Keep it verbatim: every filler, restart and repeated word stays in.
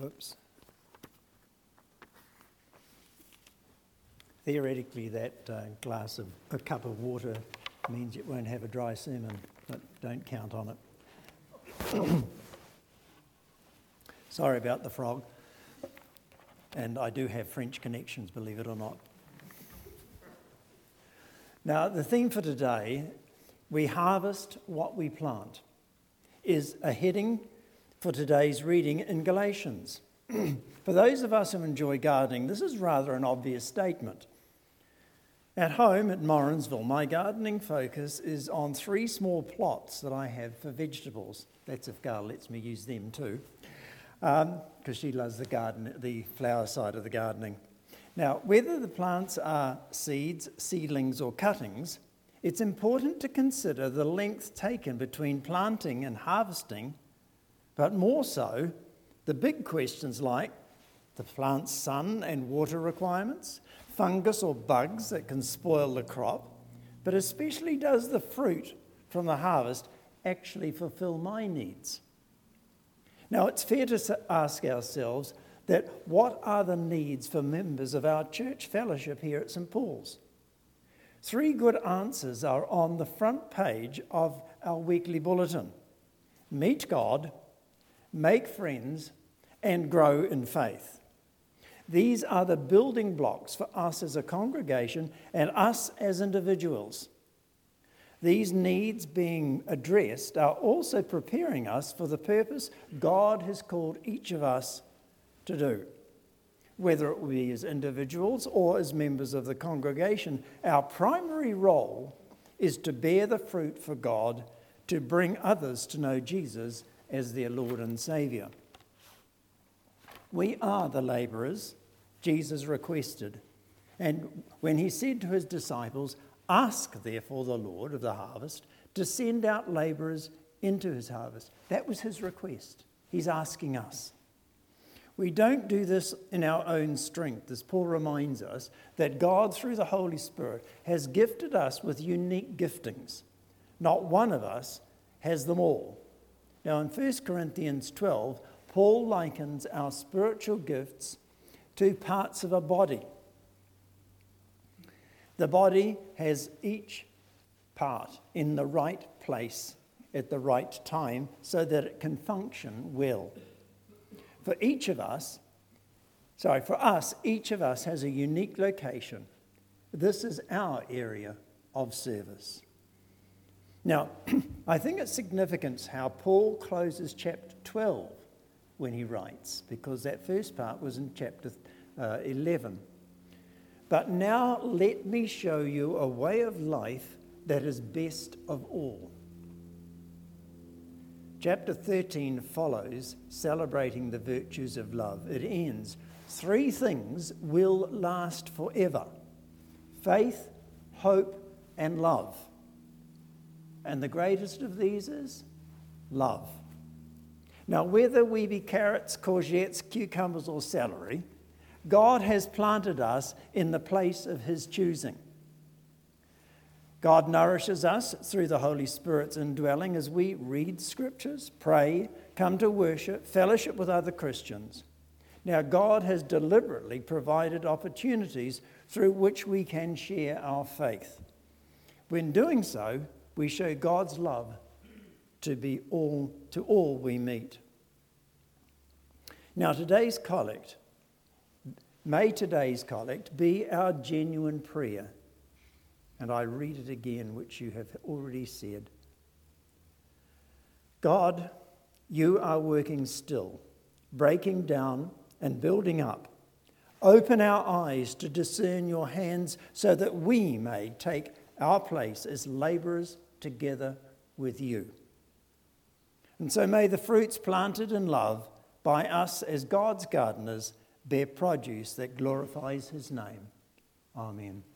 Oops. Theoretically, that uh, glass of a cup of water means it won't have a dry sermon, but don't count on it. Sorry about the frog. And I do have French connections, believe it or not. Now, the theme for today, we harvest what we plant, is a heading for today's reading in Galatians. For those of us who enjoy gardening, this is rather an obvious statement. At home at Morrinsville, my gardening focus is on three small plots that I have for vegetables. That's if Gail lets me use them too, because um, she loves the garden, the flower side of the gardening. Now, whether the plants are seeds, seedlings or cuttings, it's important to consider the length taken between planting and harvesting, but more so, the big questions like the plant's sun and water requirements, fungus or bugs that can spoil the crop, but especially does the fruit from the harvest actually fulfill my needs? Now, it's fair to ask ourselves that what are the needs for members of our church fellowship here at Saint Paul's? Three good answers are on the front page of our weekly bulletin. Meet God, make friends, and grow in faith. These are the building blocks for us as a congregation and us as individuals. These needs being addressed are also preparing us for the purpose God has called each of us to do. Whether it be as individuals or as members of the congregation, our primary role is to bear the fruit for God, to bring others to know Jesus as their Lord and Saviour. We are the labourers Jesus requested. And when he said to his disciples, "Ask therefore the Lord of the harvest to send out labourers into his harvest," that was his request. He's asking us. We don't do this in our own strength, as Paul reminds us that God, through the Holy Spirit, has gifted us with unique giftings. Not one of us has them all. Now, in First Corinthians twelve, Paul likens our spiritual gifts to parts of a body. The body has each part in the right place at the right time so that it can function well. For each of us, sorry, for us, each of us has a unique location. This is our area of service. Now, I think it's significant how Paul closes chapter twelve when he writes, because that first part was in chapter uh, eleven. But now let me show you a way of life that is best of all. Chapter thirteen follows, celebrating the virtues of love. It ends, three things will last forever: faith, hope, and love. And the greatest of these is love. Now, whether we be carrots, courgettes, cucumbers, or celery, God has planted us in the place of his choosing. God nourishes us through the Holy Spirit's indwelling as we read scriptures, pray, come to worship, fellowship with other Christians. Now, God has deliberately provided opportunities through which we can share our faith. When doing so, we show God's love to be all to all we meet. Now, today's collect, may today's collect be our genuine prayer. And I read it again, which you have already said. God, you are working still, breaking down and building up. Open our eyes to discern your hands so that we may take our place as labourers together with you. And so may the fruits planted in love by us as God's gardeners bear produce that glorifies his name. Amen.